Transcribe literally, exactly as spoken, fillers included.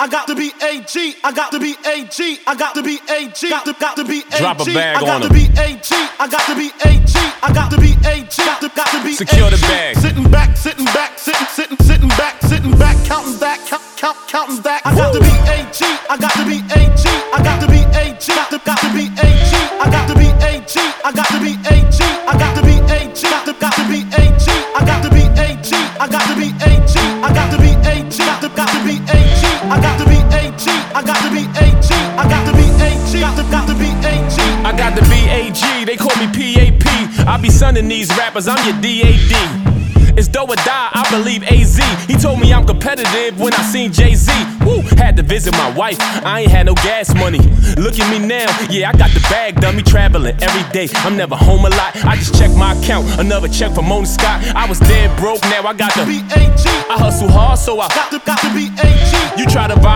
I got the B A G. I got the B A G. I got the B A G. Got the got the B A G. Drop a bag I got on the him. B A G. I got the B A G. I got the B A G. Got the got the B A G. Secure the bag. Sitting back, sitting back, sitting sitting sitting back, sitting back, counting back, count count counting back. I got the B A G. I got the B A G. I got the B A G. Got the got the B A G. I got the B A G. I got the B A G. I got the B A G. Got the got the B A G. I got the B A G. I got the B A G. I got the B A G. Got the got the B A G. I got the B A G. I got the B A G. I got the B A G. Got the got the B A G. I got the B A G, they call me P A P. I be sunning these rappers, I'm your D A D. It's do or die, I believe A Z. He told me I'm competitive when I seen Jay-Z. Woo, had to visit my wife, I ain't had no gas money. Look at me now, yeah, I got the bag, dummy, traveling every day. I'm never home a lot, I just check my account. Another check from Mona Scott. I was dead broke, now I got the B A G. I hustle hard, so I Got the got the B A G. You try to vibe